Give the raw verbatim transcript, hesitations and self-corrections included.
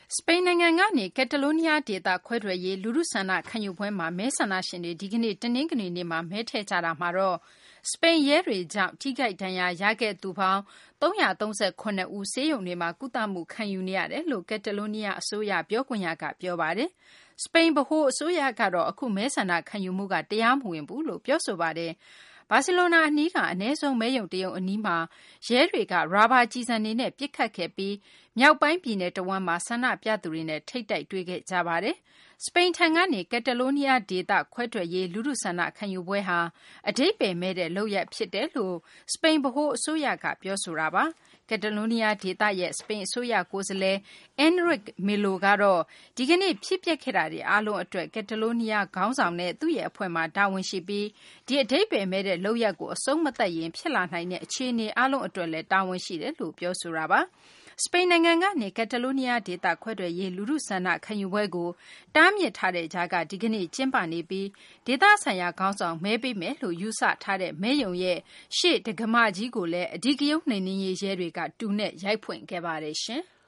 စပိန်နိုင်ငံကနေကက်တလိုးနီးယားဒေသခွဲထွက်ရေးလူထုဆန္ဒခံယူပွဲမှာမဲဆန္ဒရှင်တွေဒီကနေ့တနင်္ဂနွေနေ့မှာမဲထည့်ကြတာမှာတော့စပိန်ရဲတွေကြောင့်ထိခိုက်ဒဏ်ရာရခဲ့သူပေါင်းသုံး၃၇ဦးဆေးရုံတွေမှာကုသမှုခံယူနေရတယ်လို့ကက်တလိုးနီးယားအစိုးရပြောခွင့်ရကပြောပါတယ်။စပိန်ဗဟိုအစိုးရကတော့အခုမဲဆန္ဒခံယူမှုကတရားမဝင်ဘူးလို့ပြောဆိုပါတယ်။ဘာစီလိုနာအနီးကအနည်းဆုံးမဲရုံတရုံအနီးမှာရဲတွေကရာဘာကျည်ဆံတွေနဲ့ပစ်ခတ်ခဲ့ပြီးမြောက်ပိုင်းပြည်နယ်တဝန်းမှာဆန္ဒပြသူတွေနဲ့ထိပ်တိုက်တွေ့ခဲ့ကြပါတယ်။စပိန်ထံကနေကက်တလိုးနီးယားဒေသခွဲထွက်ရေးလူထုဆန္ဒခံယူပွဲဟာအဓိပ္ပာယ်မဲ့တဲ့လုပ်ရပ်ဖြစ်တယ်လို့စပိန်ဗဟိုအစိုးရကပြောဆိုတာပါ။ကက်တလိုးနီးယားဒေသရဲ့စပိန်အစိုးရကိုယ်စားလှယ် Enrique Millo ကတော့ဒီကနေ့ဖြစ်ပျက်ခဲ့တာတွေအားလုံးအတွက်ကက်တလိုးနီးယားခေါင်းဆောင်နဲ့သူ့ရဲ့အဖွဲ့မှာတာဝန်ရှိပြီးဒီအဓိပ္ပာယ်မဲ့တဲ့လုပ်ရပ်ကိုအဆုံးမသတ်ရင်ဖြစ်လာနိုင်တဲ့အခြေအနေအားလုံးအတွက်လည်းတာဝန်ရှိတယ်လို့ပြောဆိုတာပါ။စပိန်နိုင်ငံကနေကက်တလိုးနီးယားဒေသခွဲထွက်ရေးလူထုဆန္ဒခံယူပွဲကိုတားမြစ်ထားတဲ့ကြားကဒီကနေ့ကျင်းပနေပြီးဒေသဆိုင်ရာခေါင်းဆောင်မဲပေးမယ်လို့ယူဆထားတဲ့မဲယုံရဲ့ရှေ့တက္ကမကြီးကိုလည်းအဓိကရုဏ်းနှိမ်နင်းရေးရဲတွေကတူနဲ့ရိုက်ဖွင့်ခဲ့ပါတယ်ရှင်။